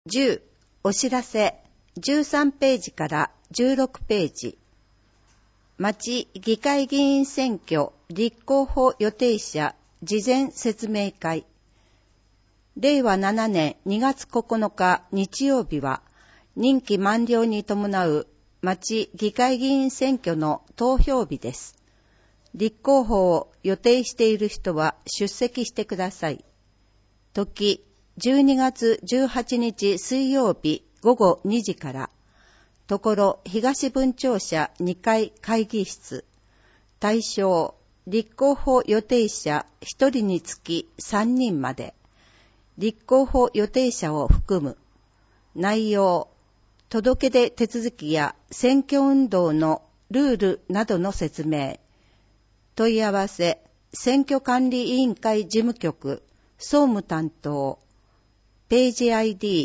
10、お知らせ、13ページから16ページ。町議会議員選挙立候補予定者事前説明会。令和7年2月9日日曜日は、任期満了に伴う町議会議員選挙の投票日です。立候補を予定している人は出席してください。時、12月18日水曜日午後2時から、ところ東分庁舎2階会議室。対象、立候補予定者1人につき3人まで。立候補予定者を含む。内容、届け出手続きや選挙運動のルールなどの説明。問い合わせ、選挙管理委員会事務局、総務担当。ページ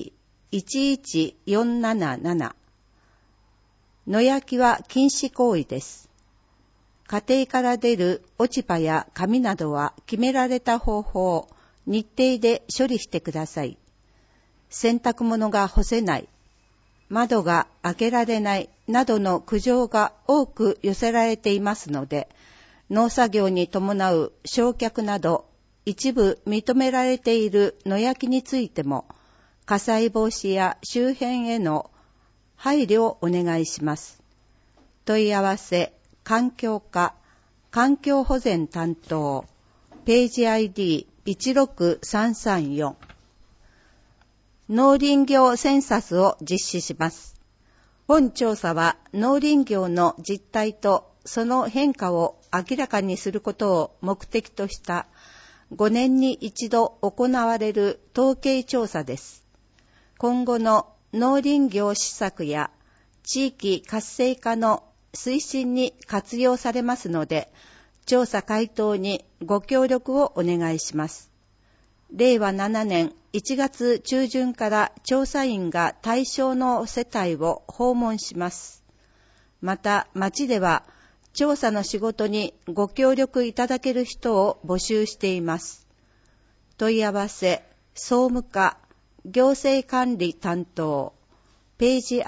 ID11477。野焼きは禁止行為です。家庭から出る落ち葉や紙などは決められた方法、日程で処理してください。洗濯物が干せない、窓が開けられないなどの苦情が多く寄せられていますので、農作業に伴う焼却など一部認められている野焼きについても、火災防止や周辺への配慮をお願いします。問い合わせ、環境課、環境保全担当、ページ ID16334。農林業センサスを実施します。本調査は農林業の実態とその変化を明らかにすることを目的とした5年に一度行われる統計調査です。今後の農林業施策や地域活性化の推進に活用されますので、調査回答にご協力をお願いします。令和7年1月中旬から調査員が対象の世帯を訪問します。また、町では調査の仕事にご協力いただける人を募集しています。問い合わせ、総務課、行政管理担当、ページ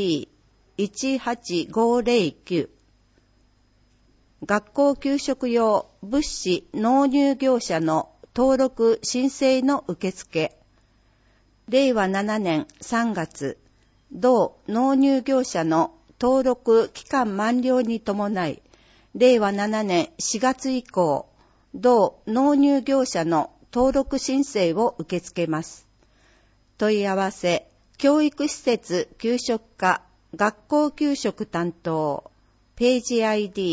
ID18509。学校給食用物資納入業者の登録申請の受付。令和7年3月、同納入業者の登録期間満了に伴い、令和7年4月以降、同納入業者の登録申請を受け付けます。問い合わせ、教育施設給食課、学校給食担当、ページ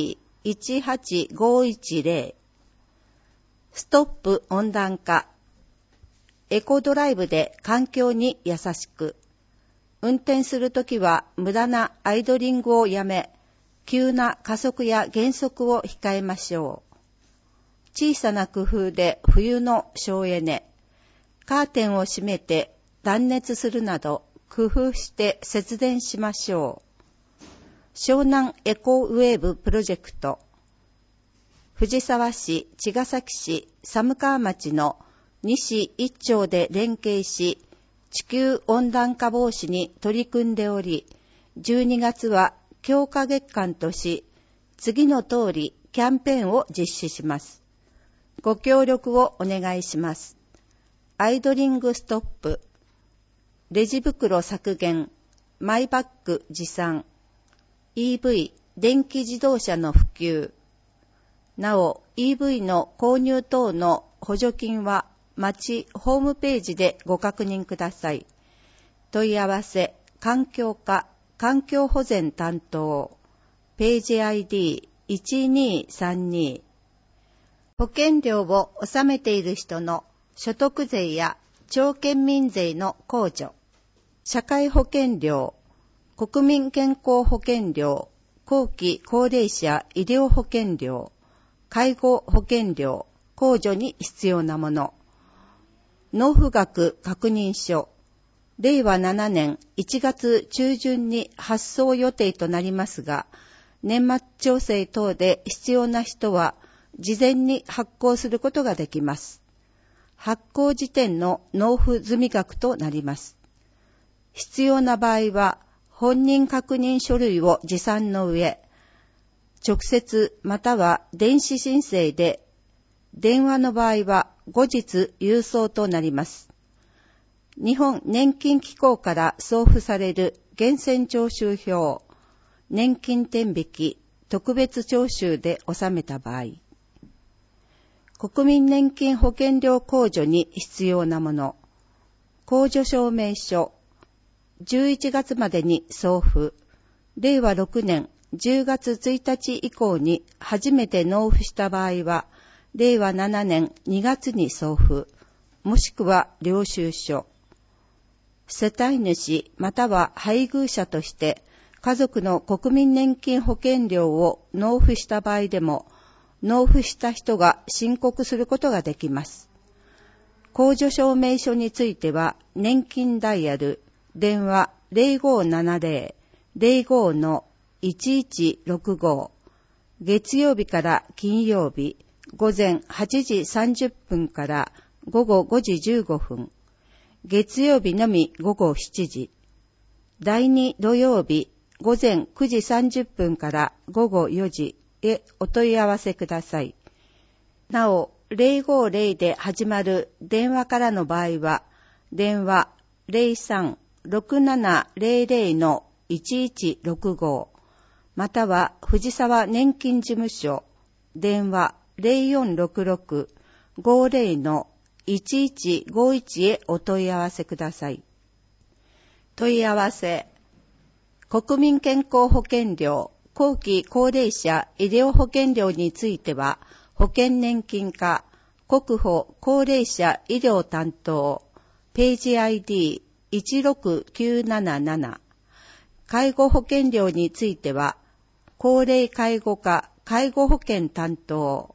ID18510。ストップ温暖化。エコドライブで環境に優しく。運転するときは無駄なアイドリングをやめ、急な加速や減速を控えましょう。小さな工夫で冬の省エネ。カーテンを閉めて断熱するなど工夫して節電しましょう。湘南エコウェーブプロジェクト。藤沢市、茅ヶ崎市、寒川町の西一町で連携し、地球温暖化防止に取り組んでおり、12月は強化月間とし、次の通りキャンペーンを実施します。ご協力をお願いします。アイドリングストップ、レジ袋削減、マイバッグ持参、EV 電気自動車の普及。なお、EV の購入等の補助金は町ホームページでご確認ください。問い合わせ、環境課、環境保全担当、ページ ID1232。保険料を納めている人の所得税や町県民税の控除、社会保険料、国民健康保険料、後期高齢者医療保険料、介護保険料、控除に必要なもの、納付額確認書、令和7年1月中旬に発送予定となりますが、年末調整等で必要な人は事前に発行することができます。発行時点の納付済額となります。 必要な場合は本人確認書類を持参の上、直接または電子申請で、電話の場合は後日郵送となります。日本年金機構から送付される源泉徴収票、年金天引き、特別徴収で納めた場合、国民年金保険料控除に必要なもの、控除証明書、11月までに送付、令和6年10月1日以降に初めて納付した場合は、令和7年2月に送付、もしくは領収書。世帯主または配偶者として家族の国民年金保険料を納付した場合でも、納付した人が申告することができます。控除証明書については、年金ダイヤル、電話 0570-05-1165、月曜日から金曜日、午前8時30分から午後5時15分、月曜日のみ午後7時、第2土曜日、午前9時30分から午後4時へお問い合わせください。なお、050で始まる電話からの場合は、電話 03-6700-1165 または藤沢年金事務所電話 0466-50-1151 へお問い合わせください。問い合わせ。国民健康保険料、後期高齢者医療保険料については、保険年金課、国保高齢者医療担当、ページ ID16977。介護保険料については、高齢介護課介護保険担当。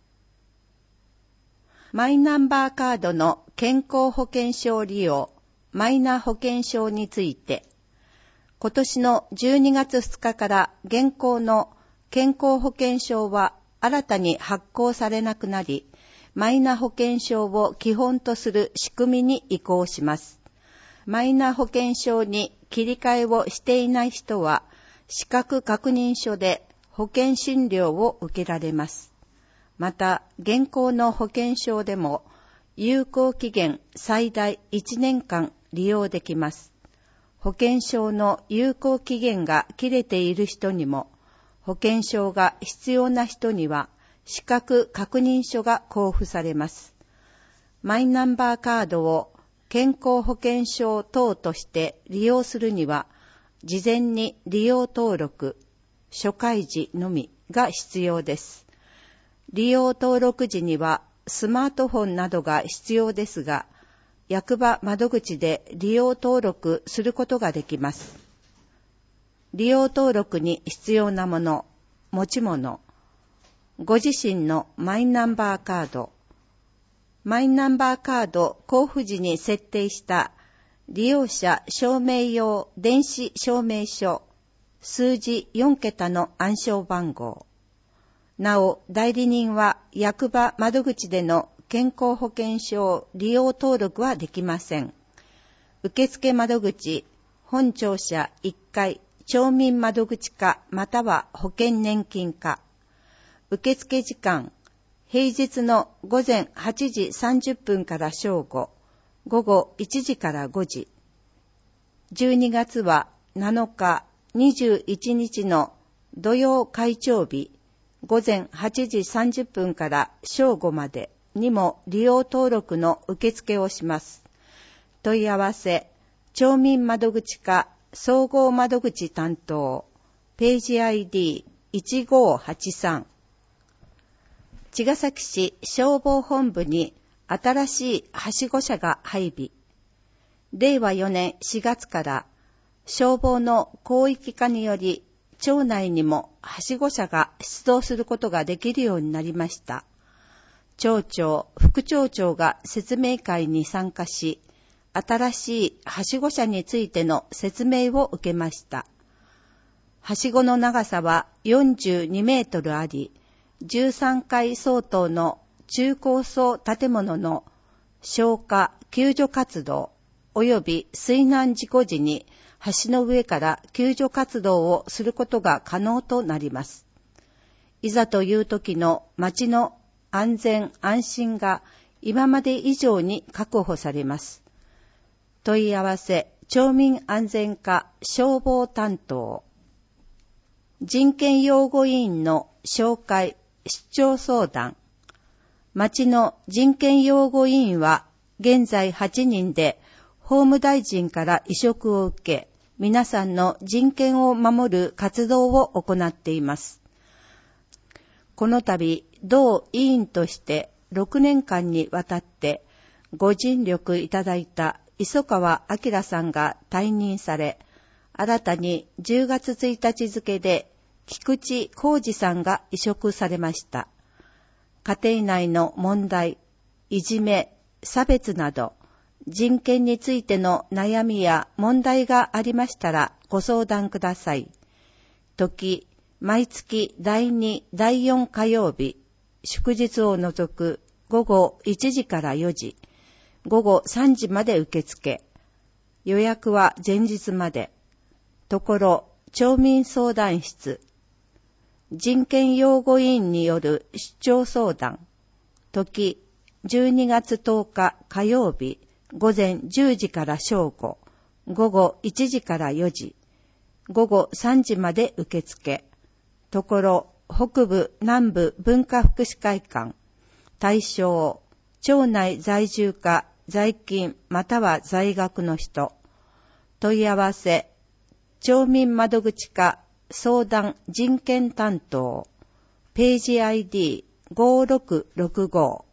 マイナンバーカードの健康保険証利用、マイナ保険証について、今年の12月2日から現行の健康保険証は新たに発行されなくなり、マイナ保険証を基本とする仕組みに移行します。マイナ保険証に切り替えをしていない人は、資格確認書で保険診療を受けられます。また、現行の保険証でも、有効期限最大1年間利用できます。保険証の有効期限が切れている人にも、保険証が必要な人には、資格確認書が交付されます。マイナンバーカードを健康保険証等として利用するには、事前に利用登録、初回時のみが必要です。利用登録時にはスマートフォンなどが必要ですが、役場窓口で利用登録することができます。利用登録に必要なもの、持ち物、ご自身のマイナンバーカード、マイナンバーカード交付時に設定した利用者証明用電子証明書、数字4桁の暗証番号。なお、代理人は役場窓口での健康保険証利用登録はできません。受付窓口、本庁舎1階、町民窓口課または保険年金課。受付時間、平日の午前8時30分から正午、午後1時から5時。12月は7日、21日の土曜開庁日、午前8時30分から正午までにも利用登録の受付をします。問い合わせ、町民窓口課総合窓口担当、ページ ID1583。茅ヶ崎市消防本部に新しいはしご車が配備。令和4年4月から消防の広域化により、町内にもはしご車が出動することができるようになりました。町長、副町長が説明会に参加し、新しいはしご車についての説明を受けました。はしごの長さは42メートルあり、13階相当の中高層建物の消火・救助活動及び水難事故時に橋の上から救助活動をすることが可能となります。いざという時の町の安全安心が今まで以上に確保されます。問い合わせ、町民安全課消防担当。人権擁護委員の紹介、出張相談。町の人権擁護委員は現在8人で法務大臣から委嘱を受け、皆さんの人権を守る活動を行っています。この度、同委員として6年間にわたってご尽力いただいた磯川明さんが退任され、新たに10月1日付で菊池浩二さんが委嘱されました。家庭内の問題、いじめ、差別など、人権についての悩みや問題がありましたらご相談ください。時、毎月第2、第4火曜日、祝日を除く午後1時から4時、午後3時まで受付。予約は前日まで。ところ、町民相談室。人権擁護委員による出張相談。時、12月10日火曜日、午前10時から正午、午後1時から4時、午後3時まで受付。ところ、北部南部文化福祉会館。対象、町内在住か在勤または在学の人。問い合わせ、町民窓口課相談人権担当。ページ ID5665